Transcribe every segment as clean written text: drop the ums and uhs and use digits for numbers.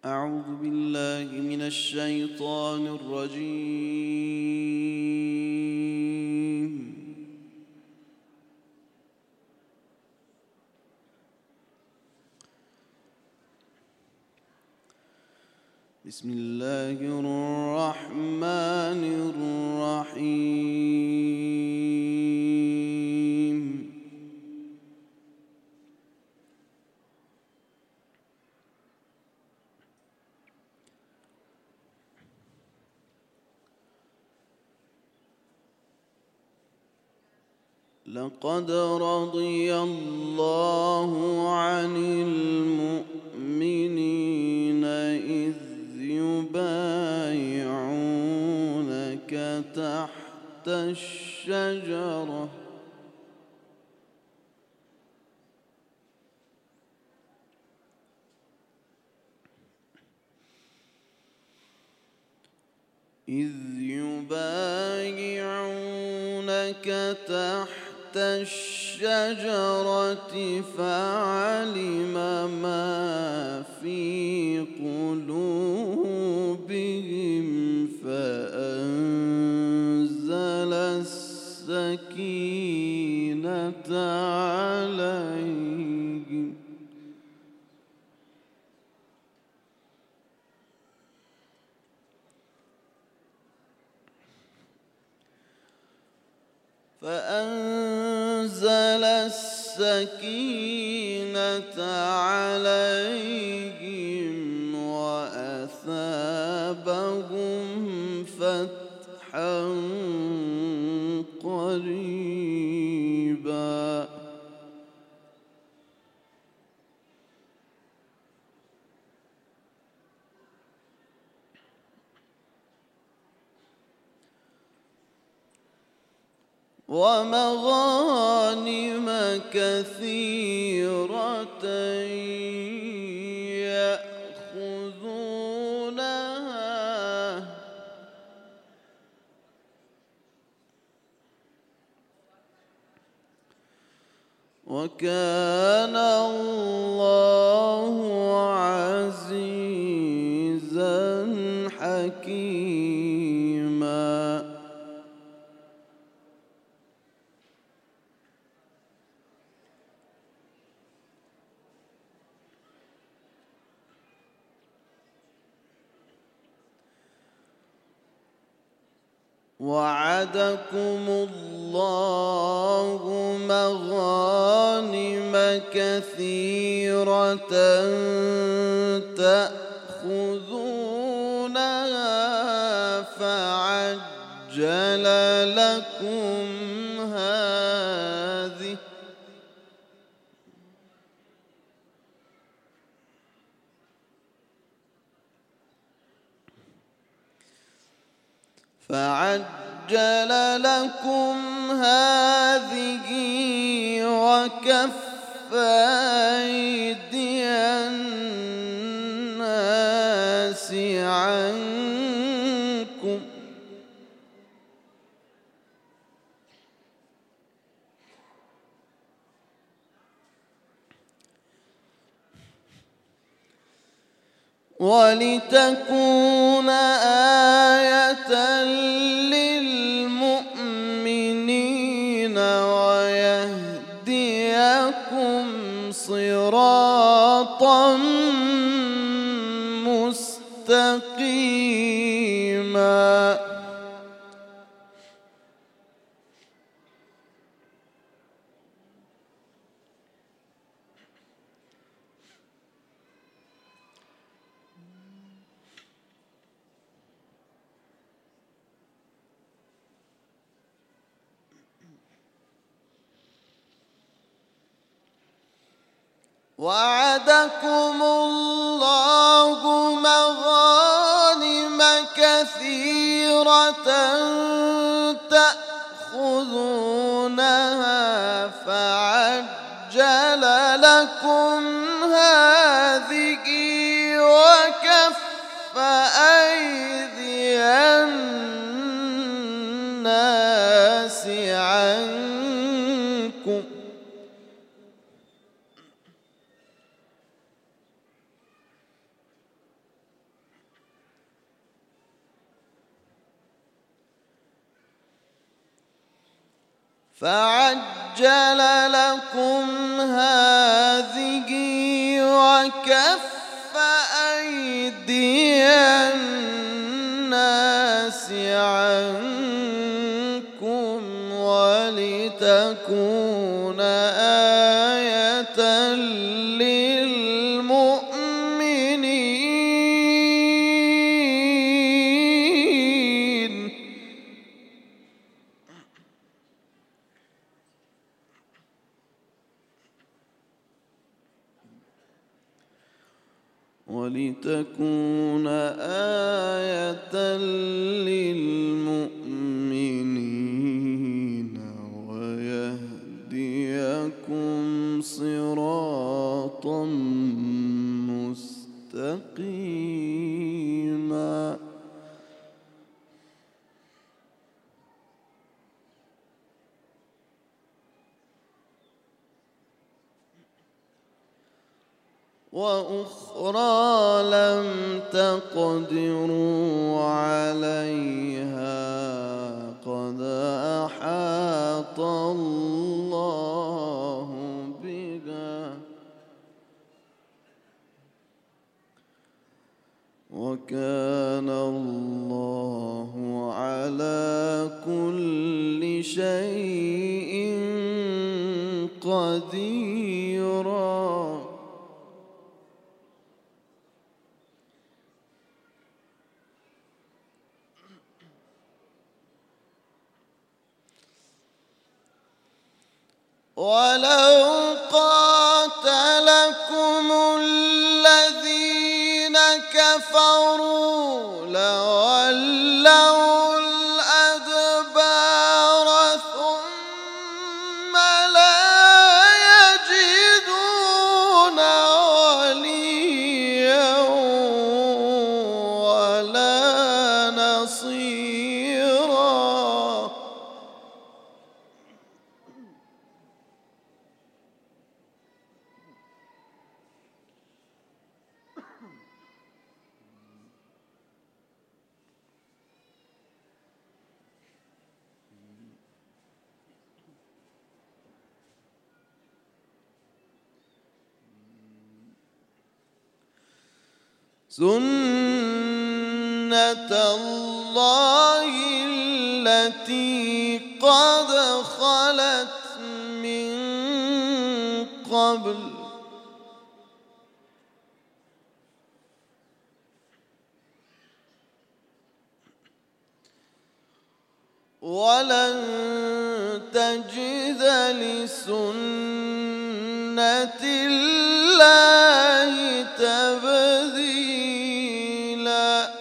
أعوذ بالله من الشيطان الرجيم. بسم الله الرحمن الرحيم. لقد رضي الله عن المؤمنين إذ يبايعونك تحت الشجرة فعلم ما في قلوبهم فأنزل السكينة عليهم وأثابهم فتحا قريبا. ومغانم كثيرة يأخذونها وكان الله عزيزا حكيما. وعدكم الله مغانم كثيرة تأخذونها فعجل لكم هذه وكف أيدي الناس عنكم ولتكون آية للمؤمنين ويهديكم صراطا مستقيما. وعدكم الله مغانم كثيرة تأخذونها فعجل لكم هذه وكف أيدي الناس عنكم فعجل لكم هذه وكف أيدي الناس عنكم ولتكون آية للمؤمنين ولتكون آية للمؤمنين ويهديكم صراطا مستقيما وأخرى لم تقدروا عليها قد أحاط الله بها وكان الله على كل شيء قديرا ولو قاتلكم الذين كفروا لولوا الأدبار ثم لا يجدون وليا ولا نصيرا سنة الله التي قد خلت من قبل ولن تجد لسنة الله تبديلا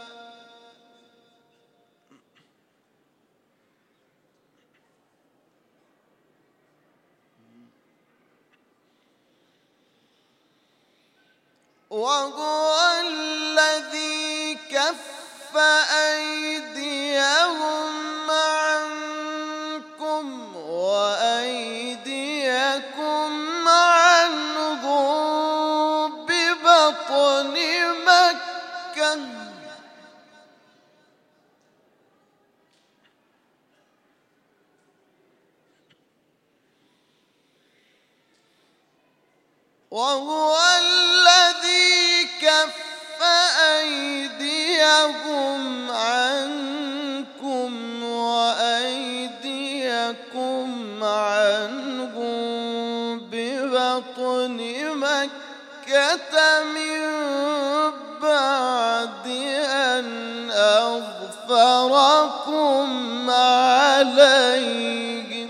وهو الذي كف أيديهم عنكم وأيديكم عنهم ببطن مكة وهو الذي كف أيديهم عنكم وأيديكم عنهم ببطن مكة من بعد أن أظفركم عليهم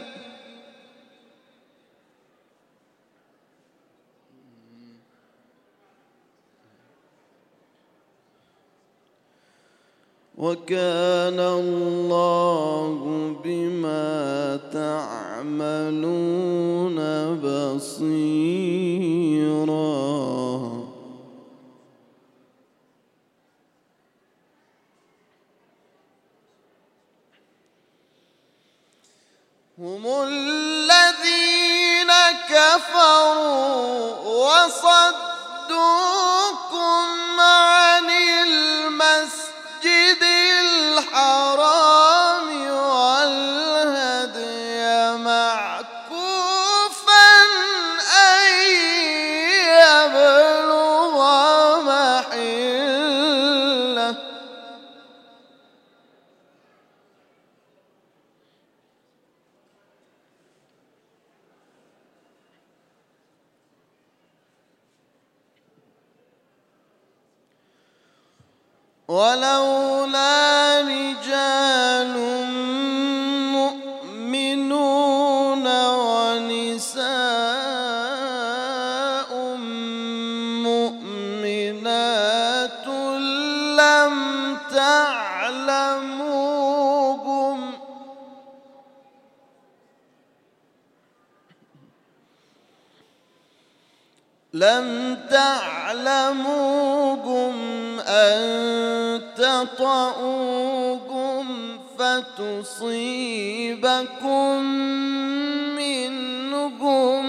وكان الله بما تعملون بصيرا هم الذين كفروا وصدوكم عن المسجد الحرام والهدي ولولا رجال مؤمنون ونساء مؤمنات لم تعلموهم أن تطؤوهم فتصيبكم منهم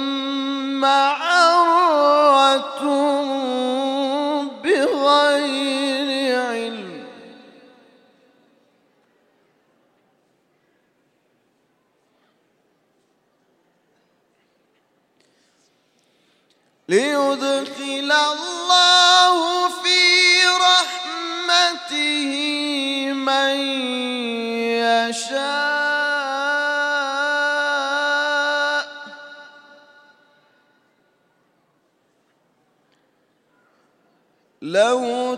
معرة بغير علم ليدخل الله في رحمته من يشاء لو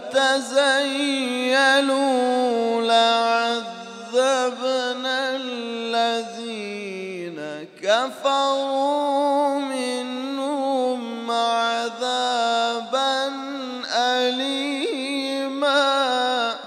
تزيلوا لعذبنا الذين كفروا منهم عذابا أليما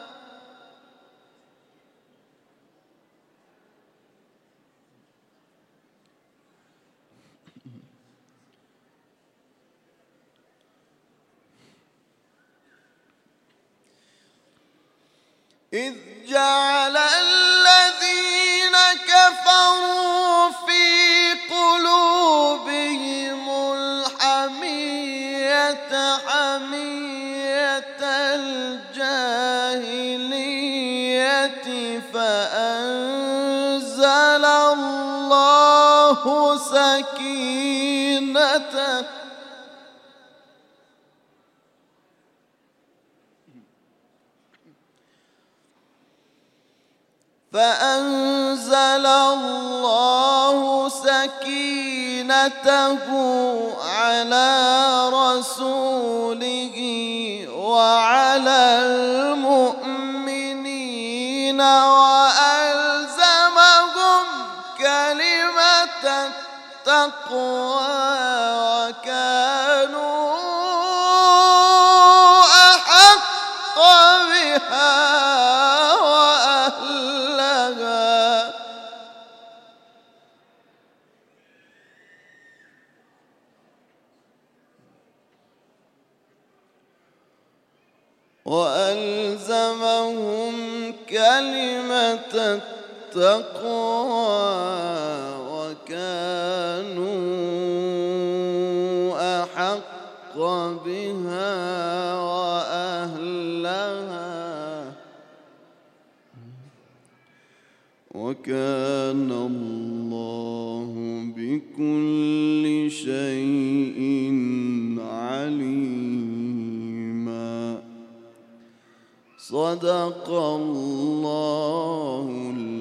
إذ جعل الذين كفروا في قلوبهم الحمية حمية الجاهلية فأنزل الله سكينته على رسوله وعلى المؤمنين وألزمهم كلمة التقوى وكانوا أحق بها وألزمهم كلمة التقوى وكانوا أحق بها وأهلها وكان الله بكل شيء عليما صدق الله